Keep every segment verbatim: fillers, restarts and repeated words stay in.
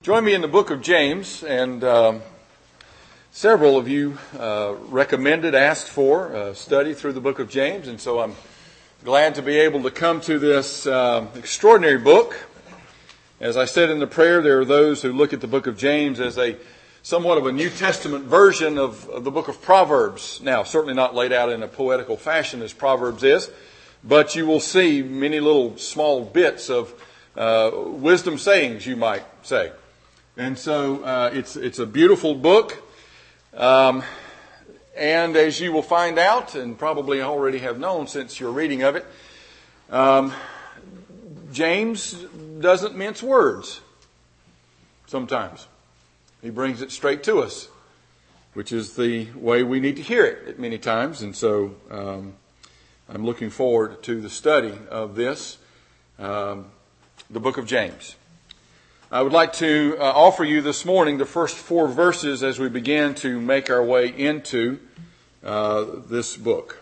Join me in the book of James, and um, several of you uh, recommended, asked for a study through the book of James, and so I'm glad to be able to come to this uh, extraordinary book. As I said in the prayer, there are those who look at the book of James as a somewhat of a New Testament version of, of the book of Proverbs. Now, certainly not laid out in a poetical fashion as Proverbs is, but you will see many little small bits of uh, wisdom sayings, you might say. And so uh, it's it's a beautiful book. Um, and as you will find out, and probably already have known since your reading of it, um, James doesn't mince words sometimes. He brings it straight to us, which is the way we need to hear it at many times. And so um, I'm looking forward to the study of this, um, the book of James. I would like to uh, offer you this morning the first four verses as we begin to make our way into uh, this book.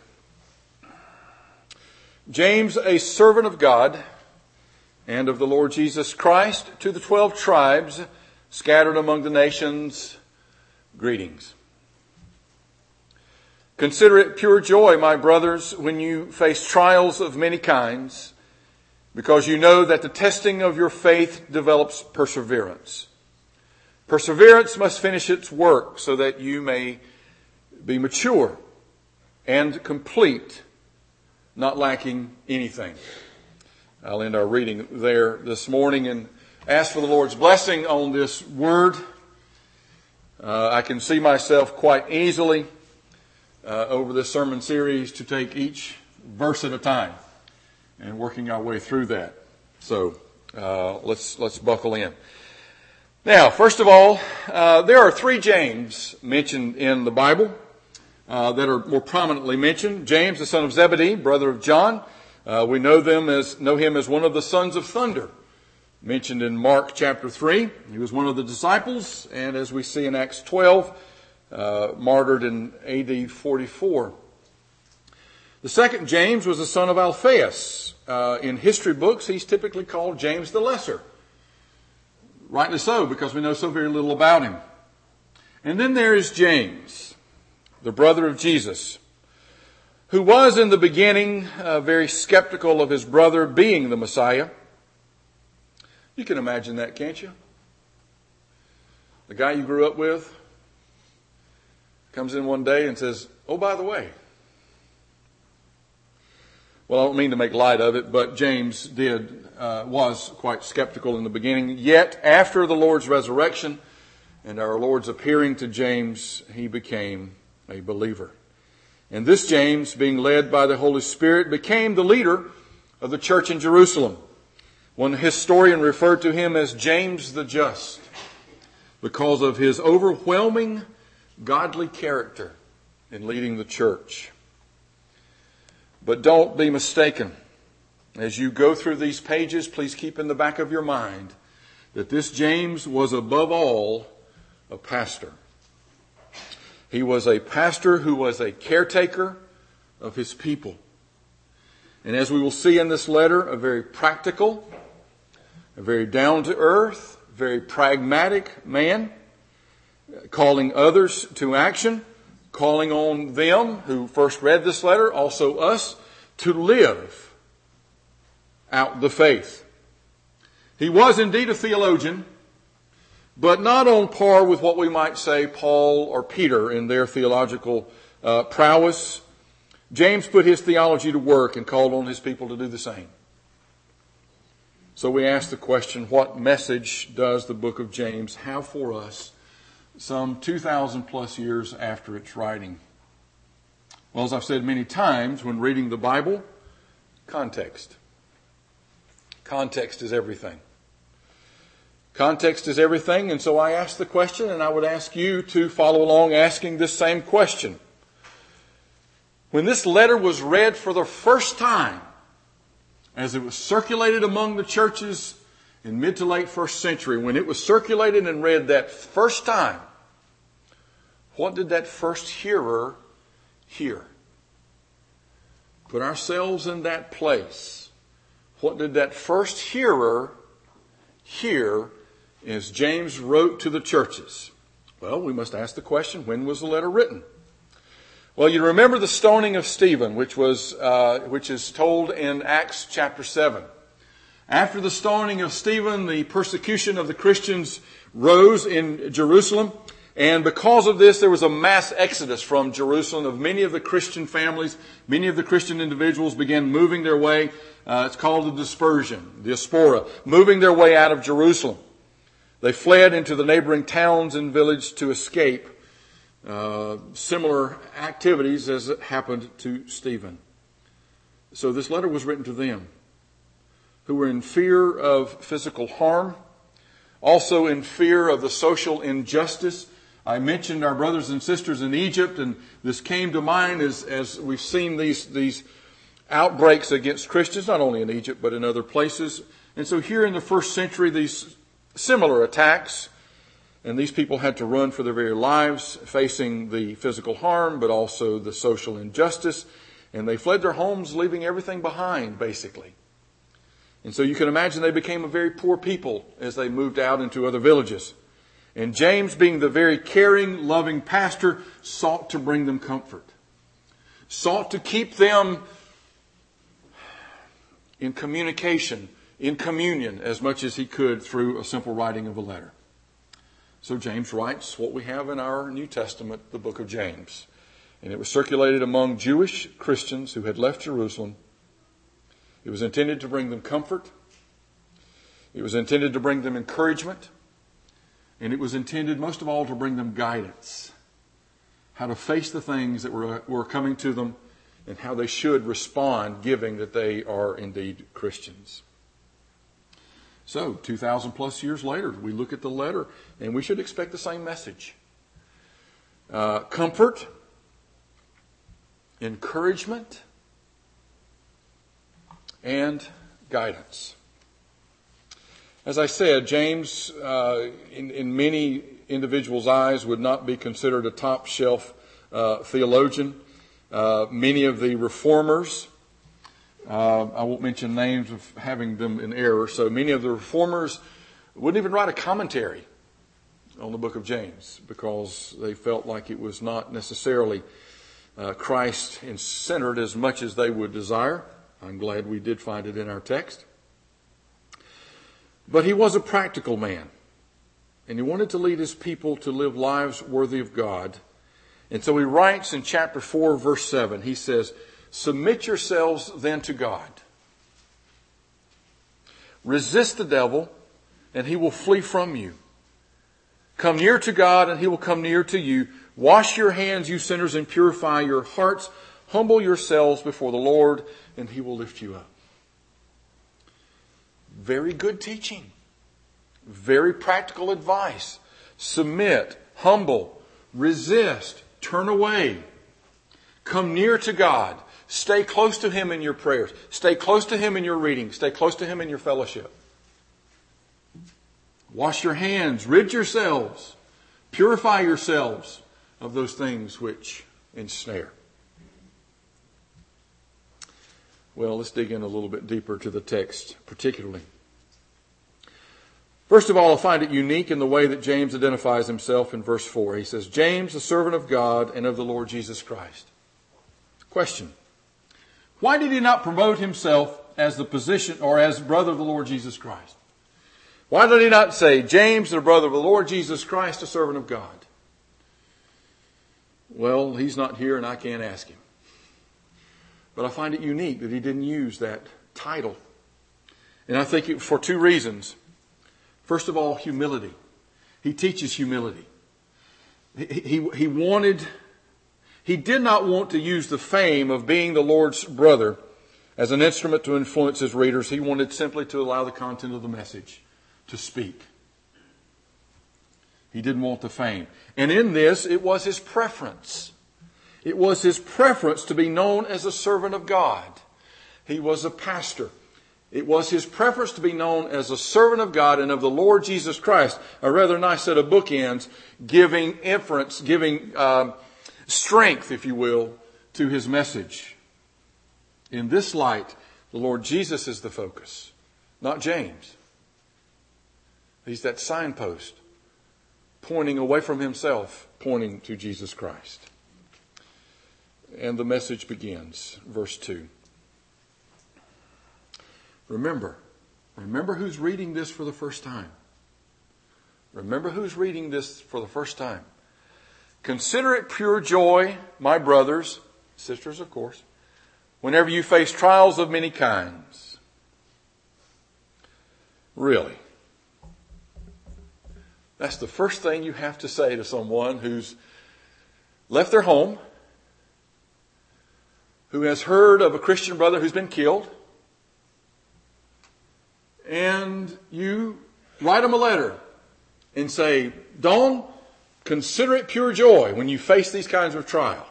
James, a servant of God and of the Lord Jesus Christ, to the twelve tribes scattered among the nations, greetings. Consider it pure joy, my brothers, when you face trials of many kinds, because you know that the testing of your faith develops perseverance. Perseverance must finish its work so that you may be mature and complete, not lacking anything. I'll end our reading there this morning and ask for the Lord's blessing on this word. Uh, I can see myself quite easily uh, over this sermon series to take each verse at a time and working our way through that. So uh, let's let's buckle in. Now, first of all, uh, there are three James mentioned in the Bible uh, that are more prominently mentioned. James, the son of Zebedee, brother of John. Uh, we know them as know him as one of the sons of thunder, mentioned in Mark chapter three. He was one of the disciples, and as we see in Acts twelve, uh, martyred in A D forty-four. The second James was the son of Alphaeus. Uh, in history books, he's typically called James the Lesser. Rightly so, because we know so very little about him. And then there is James, the brother of Jesus, who was in the beginning uh, very skeptical of his brother being the Messiah. You can imagine that, can't you? The guy you grew up with comes in one day and says, "Oh, by the way." Well, I don't mean to make light of it, but James did, uh, was quite skeptical in the beginning. Yet, after the Lord's resurrection and our Lord's appearing to James, he became a believer. And this James, being led by the Holy Spirit, became the leader of the church in Jerusalem. One historian referred to him as James the Just because of his overwhelming godly character in leading the church. But don't be mistaken. As you go through these pages, please keep in the back of your mind that this James was above all a pastor. He was a pastor who was a caretaker of his people. And as we will see in this letter, a very practical, a very down-to-earth, very pragmatic man, calling others to action, calling on them who first read this letter, also us, to live out the faith. He was indeed a theologian, but not on par with what we might say Paul or Peter in their theological uh, prowess. James put his theology to work and called on his people to do the same. So we ask the question, what message does the book of James have for us some two thousand plus years after its writing? Well, as I've said many times when reading the Bible, context. Context is everything. Context is everything, and so I ask the question, and I would ask you to follow along asking this same question. When this letter was read for the first time, as it was circulated among the churches in mid to late first century, when it was circulated and read that first time, what did that first hearer hear? Put ourselves in that place. What did that first hearer hear as James wrote to the churches. Well, we must ask the question, when was the letter written? Well, you remember the stoning of Stephen, which was uh, which is told in Acts chapter seven. After the stoning of Stephen, the persecution of the Christians rose in Jerusalem. And because of this, there was a mass exodus from Jerusalem of many of the Christian families. Many of the Christian individuals began moving their way. Uh, it's called the dispersion, diaspora, moving their way out of Jerusalem. They fled into the neighboring towns and villages to escape uh, similar activities as it happened to Stephen. So this letter was written to them who were in fear of physical harm, also in fear of the social injustice. I mentioned our brothers and sisters in Egypt, and this came to mind as, as we've seen these, these outbreaks against Christians, not only in Egypt, but in other places. And so here in the first century, these similar attacks, and these people had to run for their very lives, facing the physical harm, but also the social injustice. And they fled their homes, leaving everything behind, basically. And so you can imagine they became a very poor people as they moved out into other villages. And James, being the very caring, loving pastor, sought to bring them comfort. Sought to keep them in communication, in communion, as much as he could through a simple writing of a letter. So James writes what we have in our New Testament, the book of James. And it was circulated among Jewish Christians who had left Jerusalem. It was intended to bring them comfort. It was intended to bring them encouragement. And it was intended, most of all, to bring them guidance. How to face the things that were, were coming to them and how they should respond, given that they are indeed Christians. So, two thousand plus years later, we look at the letter and we should expect the same message. Uh, comfort, encouragement, and guidance. As I said, James, uh, in, in many individuals' eyes, would not be considered a top-shelf uh, theologian. Uh, many of the reformers, uh, I won't mention names of having them in error, so many of the reformers wouldn't even write a commentary on the book of James because they felt like it was not necessarily uh, Christ-centered as much as they would desire. I'm glad we did find it in our text. But he was a practical man, and he wanted to lead his people to live lives worthy of God. And so he writes in chapter four, verse seven, he says, "Submit yourselves then to God. Resist the devil, and he will flee from you. Come near to God, and he will come near to you. Wash your hands, you sinners, and purify your hearts. Humble yourselves before the Lord, and he will lift you up." Very good teaching. Very practical advice. Submit, humble, resist, turn away. Come near to God. Stay close to him in your prayers. Stay close to him in your reading. Stay close to him in your fellowship. Wash your hands. Rid yourselves. Purify yourselves of those things which ensnare. Well, let's dig in a little bit deeper to the text, particularly. First of all, I find it unique in the way that James identifies himself in verse four. He says, "James, a servant of God and of the Lord Jesus Christ." Question. Why did he not promote himself as the position or as brother of the Lord Jesus Christ? Why did he not say, "James, the brother of the Lord Jesus Christ, a servant of God"? Well, he's not here and I can't ask him. But I find it unique that he didn't use that title. And I think it, for two reasons. First of all, humility. He teaches humility. He, he, he wanted, he did not want to use the fame of being the Lord's brother as an instrument to influence his readers. He wanted simply to allow the content of the message to speak. He didn't want the fame. And in this, it was his preference. It was his preference to be known as a servant of God. He was a pastor. It was his preference to be known as a servant of God and of the Lord Jesus Christ. A rather nice set of bookends, giving inference, giving um, strength, if you will, to his message. In this light, the Lord Jesus is the focus, not James. He's that signpost, pointing away from himself, pointing to Jesus Christ. And the message begins, verse two. Remember, remember who's reading this for the first time. Remember who's reading this for the first time. Consider it pure joy, my brothers, sisters of course, whenever you face trials of many kinds. Really. That's the first thing you have to say to someone who's left their home, who has heard of a Christian brother who's been killed, and you write them a letter and say, Don, consider it pure joy when you face these kinds of trial.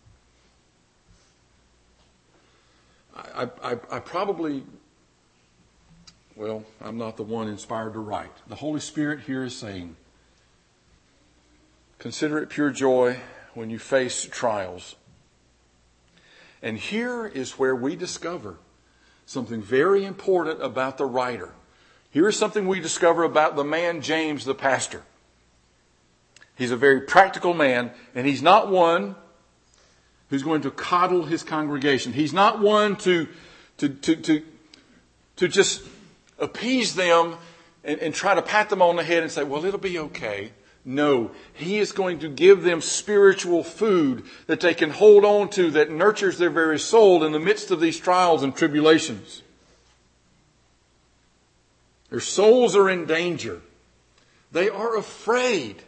I, I, I probably, well, I'm not the one inspired to write. The Holy Spirit here is saying, consider it pure joy when you face trials. And here is where we discover something very important about the writer. Here is something we discover about the man James, the pastor. He's a very practical man, and he's not one who's going to coddle his congregation. He's not one to, to, to, to, to just appease them and, and try to pat them on the head and say, well, it'll be okay. No, he is going to give them spiritual food that they can hold on to, that nurtures their very soul in the midst of these trials and tribulations. Their souls are in danger. They are afraid.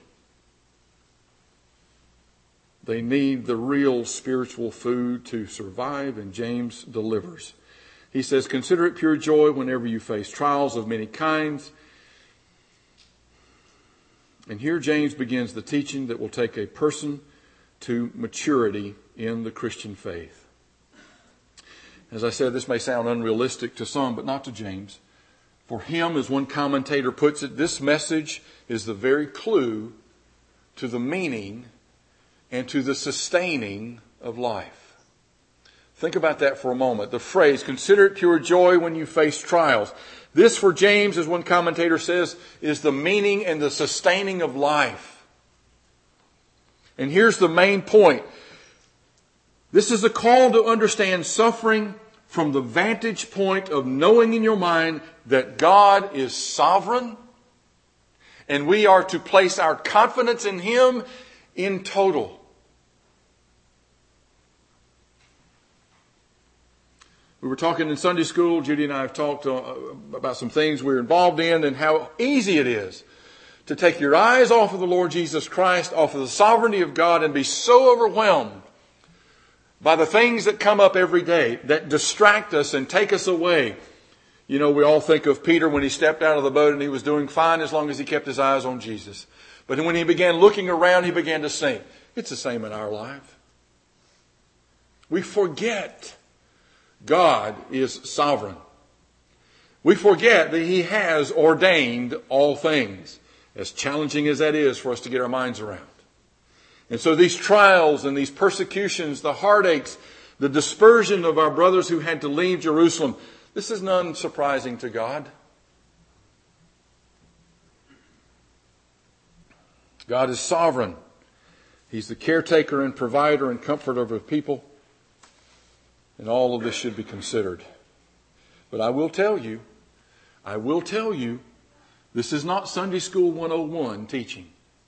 They need the real spiritual food to survive, and James delivers. He says, consider it pure joy whenever you face trials of many kinds. And here James begins the teaching that will take a person to maturity in the Christian faith. As I said, this may sound unrealistic to some, but not to James. For him, as one commentator puts it, this message is the very clue to the meaning and to the sustaining of life. Think about that for a moment. The phrase, consider it pure joy when you face trials. This, for James, as one commentator says, is the meaning and the sustaining of life. And here's the main point. This is a call to understand suffering from the vantage point of knowing in your mind that God is sovereign, and we are to place our confidence in Him in total. We were talking in Sunday school, Judy and I have talked uh, about some things we're involved in and how easy it is to take your eyes off of the Lord Jesus Christ, off of the sovereignty of God, and be so overwhelmed by the things that come up every day that distract us and take us away. You know, we all think of Peter when he stepped out of the boat and he was doing fine as long as he kept his eyes on Jesus. But when he began looking around, he began to sink. It's the same in our life. We forget God is sovereign. We forget that He has ordained all things, as challenging as that is for us to get our minds around. And so these trials and these persecutions, the heartaches, the dispersion of our brothers who had to leave Jerusalem, this is none surprising to God. God is sovereign. He's the caretaker and provider and comforter of His people. And all of this should be considered. But I will tell you, I will tell you, this is not Sunday School one oh one teaching.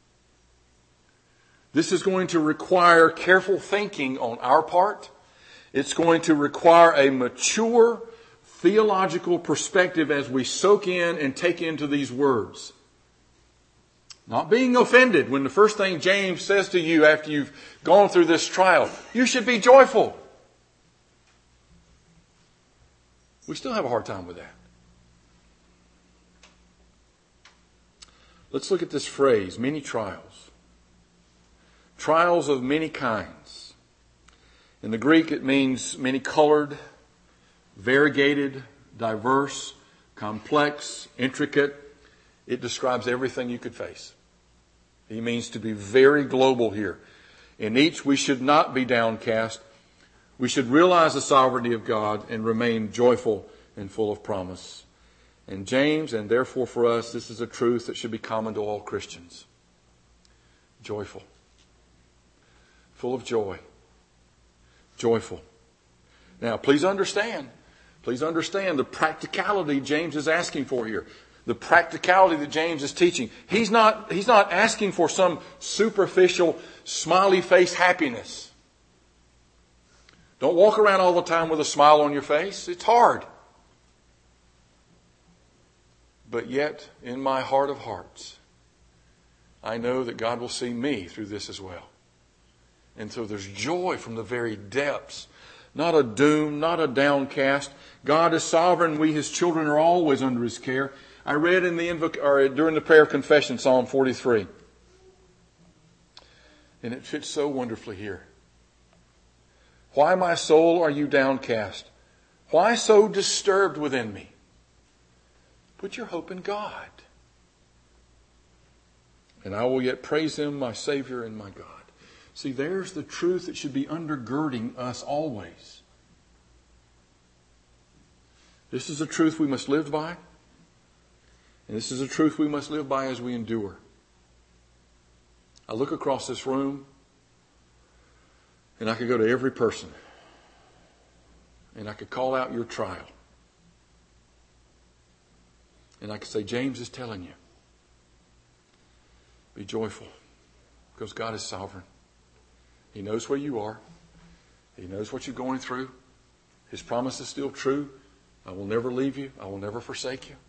This is going to require careful thinking on our part. It's going to require a mature theological perspective as we soak in and take into these words. Not being offended when the first thing James says to you after you've gone through this trial, you should be joyful. We still have a hard time with that. Let's look at this phrase, many trials. Trials of many kinds. In the Greek, it means many-colored, variegated, diverse, complex, intricate. It describes everything you could face. He means to be very global here. In each, we should not be downcast. We should realize the sovereignty of God and remain joyful and full of promise. And James, and therefore for us, this is a truth that should be common to all Christians. Joyful. Full of joy. Joyful. Now, please understand, please understand the practicality James is asking for here. The practicality that James is teaching. He's not, he's not asking for some superficial, smiley face happiness. Don't walk around all the time with a smile on your face. It's hard. But yet, in my heart of hearts, I know that God will see me through this as well. And so there's joy from the very depths. Not a doom, not a downcast. God is sovereign. We, His children, are always under His care. I read in the invoc- or during the prayer of confession, Psalm forty-three. And it fits so wonderfully here. Why, my soul, are you downcast? Why so disturbed within me? Put your hope in God. And I will yet praise Him, my Savior and my God. See, there's the truth that should be undergirding us always. This is a truth we must live by. And this is a truth we must live by as we endure. I look across this room, and I could go to every person, and I could call out your trial. And I could say, James is telling you, be joyful, because God is sovereign. He knows where you are. He knows what you're going through. His promise is still true. I will never leave you. I will never forsake you.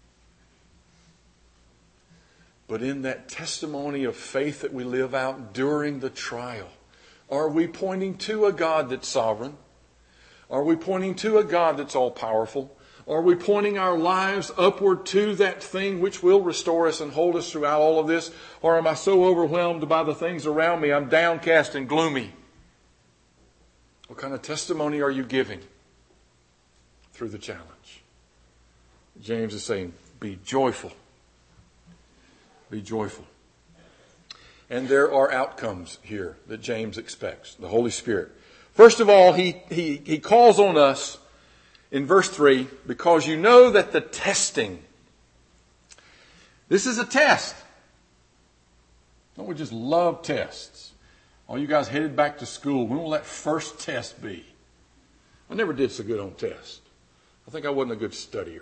But in that testimony of faith that we live out during the trial, are we pointing to a God that's sovereign? Are we pointing to a God that's all-powerful? Are we pointing our lives upward to that thing which will restore us and hold us throughout all of this? Or am I so overwhelmed by the things around me, I'm downcast and gloomy? What kind of testimony are you giving through the challenge? James is saying, be joyful. Be joyful. And there are outcomes here that James expects. The Holy Spirit. First of all, he, he, he calls on us in verse three, because you know that the testing, this is a test. Don't we just love tests? All you guys headed back to school, when will that first test be? I never did so good on tests. I think I wasn't a good studier.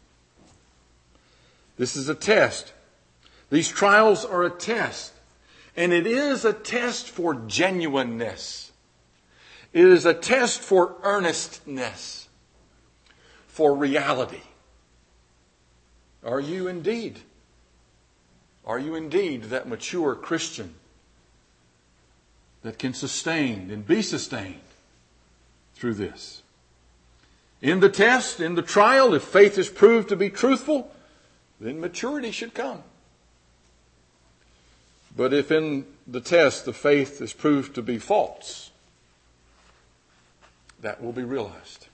This is a test. These trials are a test. And it is a test for genuineness. It is a test for earnestness. For reality. Are you indeed? Are you indeed that mature Christian that can sustain and be sustained through this? In the test, in the trial, if faith is proved to be truthful, then maturity should come. But if in the test the faith is proved to be false, that will be realized.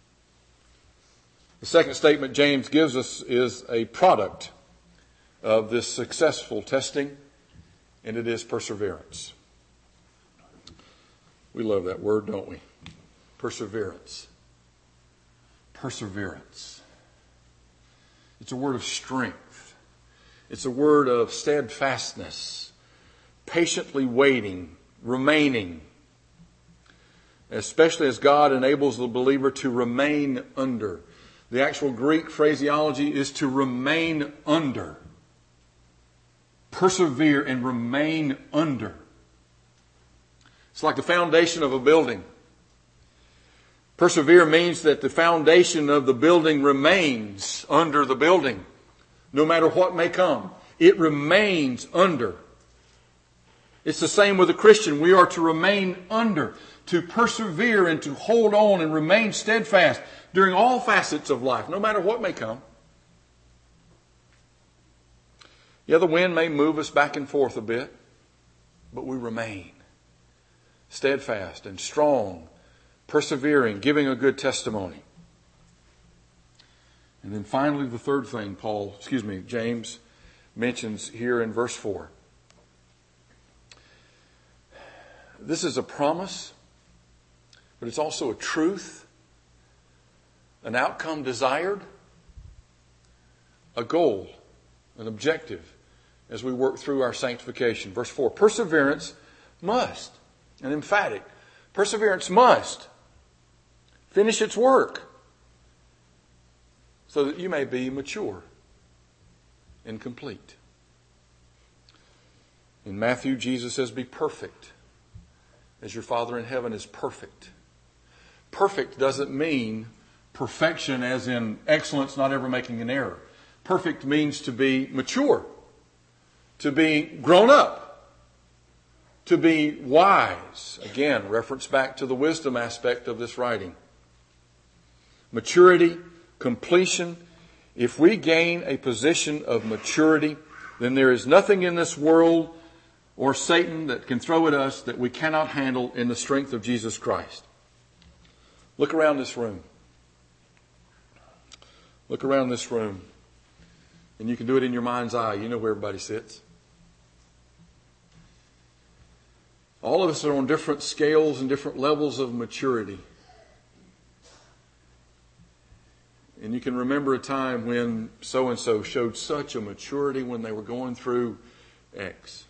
The second statement James gives us is a product of this successful testing, and it is perseverance. We love that word, don't we? Perseverance. Perseverance. It's a word of strength. It's a word of steadfastness, patiently waiting, remaining, especially as God enables the believer to remain under. The actual Greek phraseology is to remain under. Persevere and remain under. It's like the foundation of a building. Persevere means that the foundation of the building remains under the building. No matter what may come, it remains under. It's the same with a Christian. We are to remain under, to persevere and to hold on and remain steadfast during all facets of life, no matter what may come. Yeah, the wind may move us back and forth a bit, but we remain steadfast and strong, persevering, giving a good testimony. And then finally, the third thing Paul, excuse me, James mentions here in verse four. This is a promise, but it's also a truth, an outcome desired a goal, an objective as we work through our sanctification. Verse four, perseverance must, and emphatic, perseverance must finish its work so that you may be mature and complete. In Matthew, Jesus says, be perfect as your Father in heaven is perfect. Perfect doesn't mean perfection as in excellence, not ever making an error. Perfect means to be mature, to be grown up, to be wise. Again, reference back to the wisdom aspect of this writing. Maturity, completion. If we gain a position of maturity, then there is nothing in this world or Satan that can throw at us that we cannot handle in the strength of Jesus Christ. Look around this room. Look around this room. And you can do it in your mind's eye. You know where everybody sits. All of us are on different scales and different levels of maturity. And you can remember a time when so-and-so showed such a maturity when they were going through X.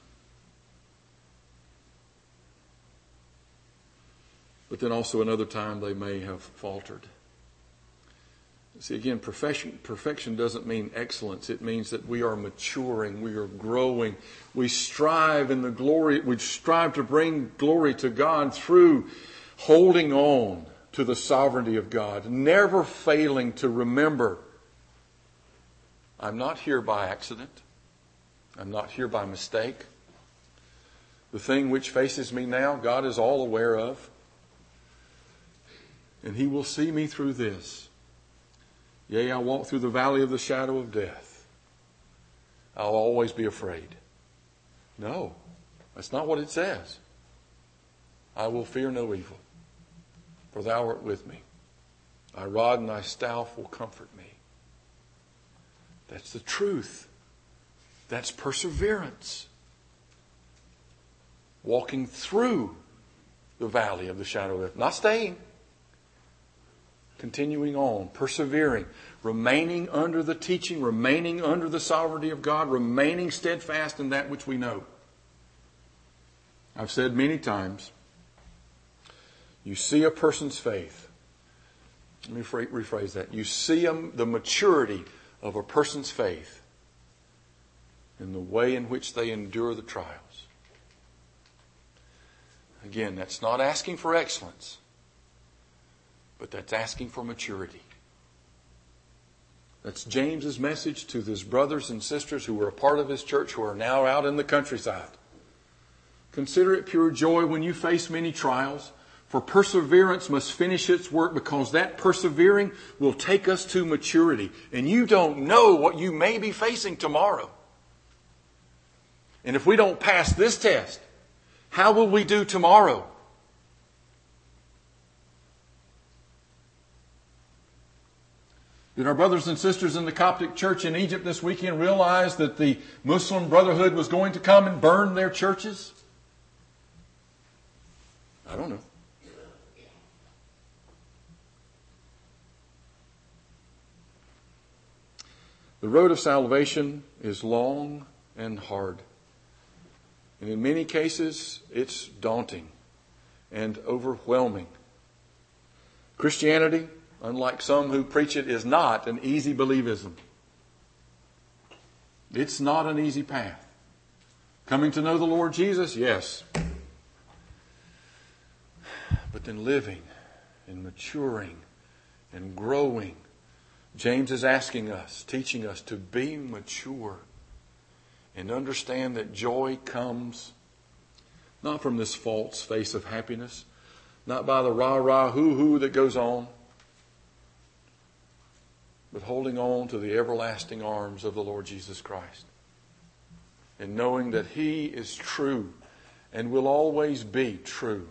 But then also another time they may have faltered. See, again, perfection, perfection doesn't mean excellence. It means that we are maturing, we are growing. We strive in the glory, we strive to bring glory to God through holding on to the sovereignty of God, never failing to remember, I'm not here by accident. I'm not here by mistake. The thing which faces me now, God is all aware of. And He will see me through this. Yea, I walk through the valley of the shadow of death. I'll always be afraid. No, that's not what it says. I will fear no evil, for thou art with me. Thy rod and thy staff will comfort me. That's the truth. That's perseverance. Walking through the valley of the shadow of death. Not staying. Continuing on, persevering, remaining under the teaching, remaining under the sovereignty of God, remaining steadfast in that which we know. I've said many times, you see a person's faith. Let me rephrase that. You see the maturity of a person's faith in the way in which they endure the trials. Again, that's not asking for excellence. But that's asking for maturity. That's James's message to his brothers and sisters who were a part of his church who are now out in the countryside. Consider it pure joy when you face many trials, for perseverance must finish its work, because that persevering will take us to maturity. And you don't know what you may be facing tomorrow. And if we don't pass this test, how will we do tomorrow? Did our brothers and sisters in the Coptic church in Egypt this weekend realize that the Muslim Brotherhood was going to come and burn their churches? I don't know. The road of salvation is long and hard. And in many cases, it's daunting and overwhelming. Christianity, unlike some who preach it, is not an easy believism. It's not an easy path. Coming to know the Lord Jesus, yes. But then living and maturing and growing. James is asking us, teaching us to be mature and understand that joy comes not from this false face of happiness, not by the rah-rah, hoo-hoo that goes on, but holding on to the everlasting arms of the Lord Jesus Christ. And knowing that He is true and will always be true.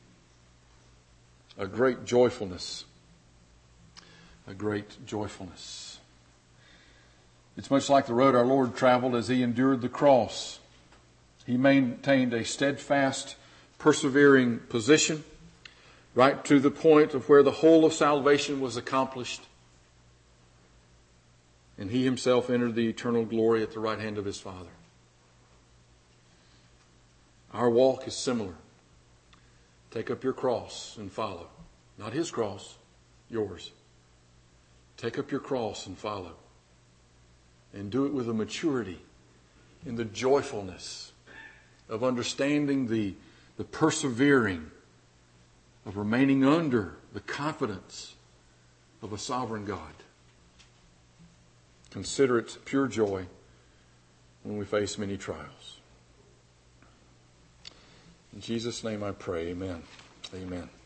A great joyfulness. A great joyfulness. It's much like the road our Lord traveled as He endured the cross. He maintained a steadfast, persevering position right to the point of where the whole of salvation was accomplished. and He Himself entered the eternal glory at the right hand of His Father. Our walk is similar. Take up your cross and follow. Not His cross, yours. Take up your cross and follow. And do it with a maturity in the joyfulness of understanding the, the persevering, of remaining under the confidence of a sovereign God. Consider it pure joy when we face many trials. In Jesus' name I pray, amen. Amen.